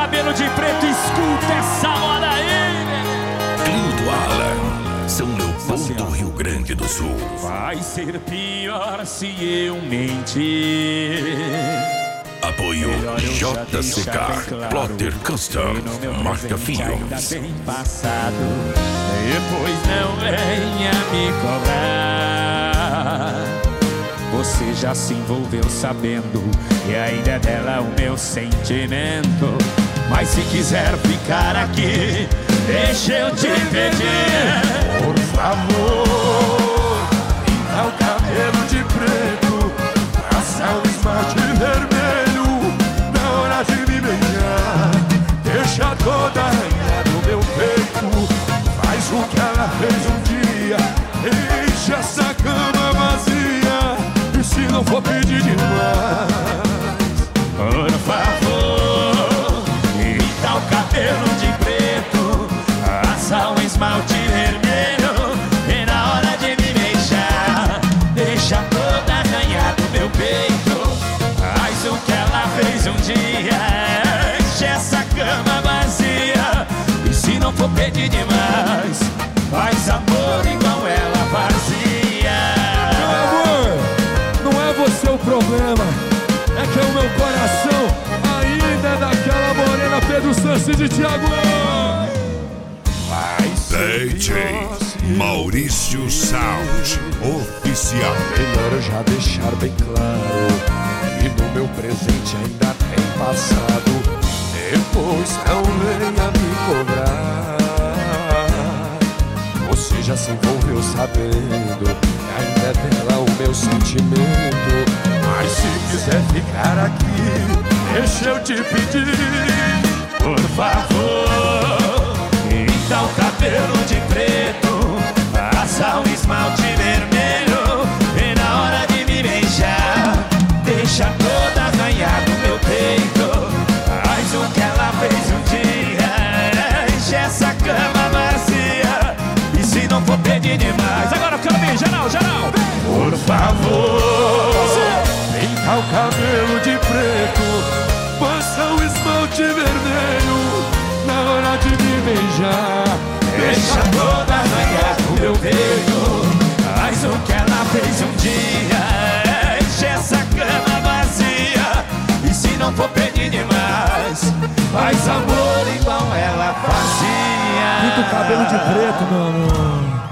cabelo de preto, escuta essa moda aí. Clinton Alan, São Leopoldo, Rio Grande do Sul. Vai ser pior se eu mentir. Apoio JCK, Plotter Custom, marca Filmes. Tem passado, depois não venha me cobrar. Você já se envolveu sabendo, e ainda é dela o meu sentimento. Mas se quiser ficar aqui, deixa eu te pedir, por favor, pinta o cabelo de preto, passa o esmalte vermelho na hora de me beijar. Deixa toda arranhada no meu peito, faz o que ela fez um dia, deixa essa cama vazia, e se não for pedir demais, por favor, pinta o cabelo de preto, passa um esmalte vermelho, e na hora de me beijar, deixa toda arranhada no meu peito, faz o que ela fez um dia, enche essa cama vazia, e se não for pedir demais, faz amor igual ela fazia. meu amor, não é você o problema, é que o meu coração ainda é daquela morena Pedro Sanches de Thiago. DJ Maurício Sound Oficial. Melhor já deixar bem claro que no meu presente ainda tem passado, depois não venha me cobrar. Você já se envolveu sabendo que ainda é dela o meu sentimento. Mas se quiser ficar aqui, deixa eu te pedir, por favor, pinta o cabelo de preto, passa um esmalte vermelho, e na hora de me beijar, deixa toda arranhada no meu peito, faz o que ela fez um dia, enche essa cama vazia, e se não for pedir demais, agora eu quero ver, geral, geral, por favor, pinta o cabelo de preto, passa o esmalte vermelho na hora de me beijar, deixa toda arranhada no meu peito, faz o que ela fez um dia, enche essa cama vazia, e se não for pedir demais, faz amor igual ela fazia. pinta o cabelo de preto, meu amor.